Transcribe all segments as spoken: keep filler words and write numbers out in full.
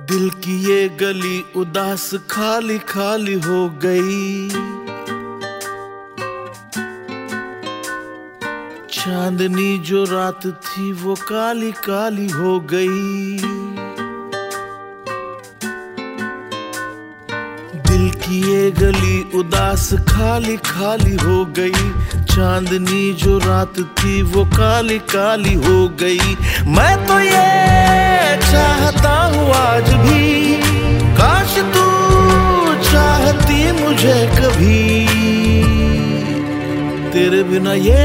दिल की ये गली उदास खाली खाली हो गई। चांदनी जो रात थी वो काली काली हो गई। दिल की ये गली उदास खाली खाली हो गई। चांदनी जो रात थी वो काली काली हो गई। मैं तो ये चाहता हूँ आज भी, काश तू चाहती मुझे कभी। तेरे बिना ये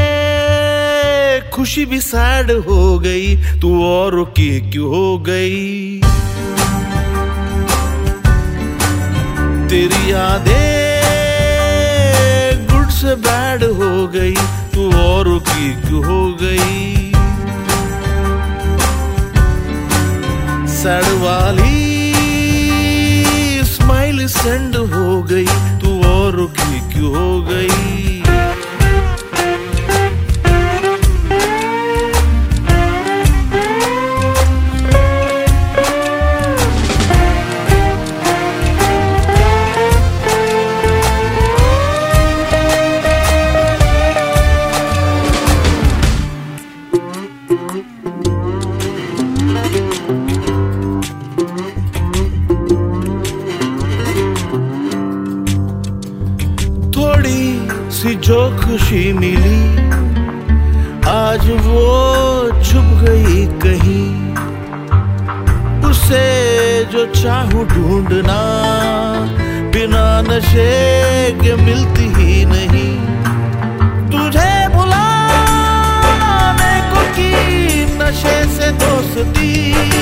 खुशी भी सैड हो गई, तू और की क्यों हो गई। तेरी यादें गुड से बैड हो गई, तू और की क्यों हो गई। सैड वाली स्माइल सेंड हो गई, तू और की क्यों हो गई। सी जो खुशी मिली आज वो छुप गई कहीं। उसे जो चाहूं ढूंढना बिना नशे के मिलती ही नहीं। तुझे बुलाने को की नशे से दोस्ती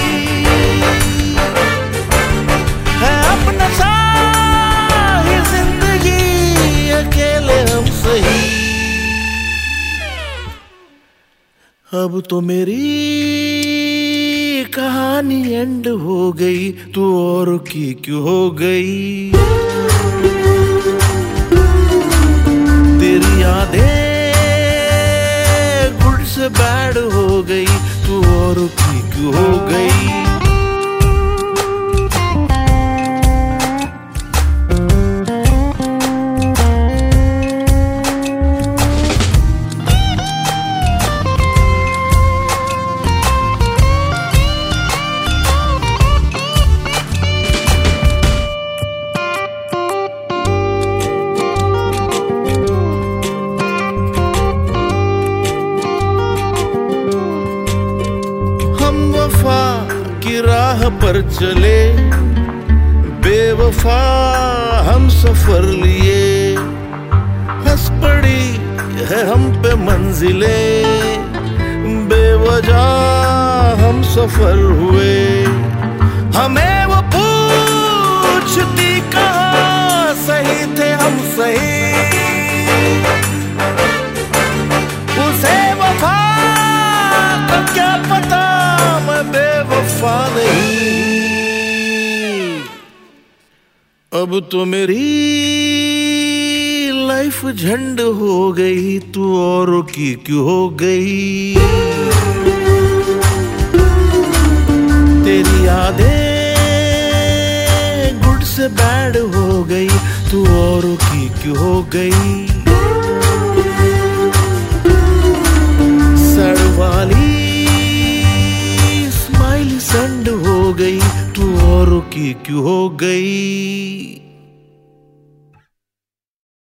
है, अपना सारी जिंदगी अकेले हम सही। अब तो मेरी कहानी एंड हो गई, तू और की क्यों हो गई। तेरी यादें गुड से बैड हो गई, तू और की क्यों हो गई। की राह पर चले बेवफा हम सफर लिए। हंस पड़ी है हम पे मंजिले, बेवजह हम सफर हुए। हमें वो पूछती कहाँ सही थे हम सही। उसे वफा का क्या पता, मैं बेवफा नहीं। अब तो मेरी लाइफ झंड हो गई, तू और की क्यों हो गई। तेरी यादें गुड से बैड हो गई, तू और की क्यों हो गई। सड़ वाली स्माइल सेंड हो गई, तू और की क्यों हो गई।